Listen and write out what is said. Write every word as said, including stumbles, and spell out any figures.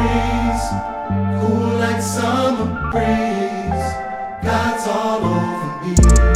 breeze, cool like summer breeze. God's all over me.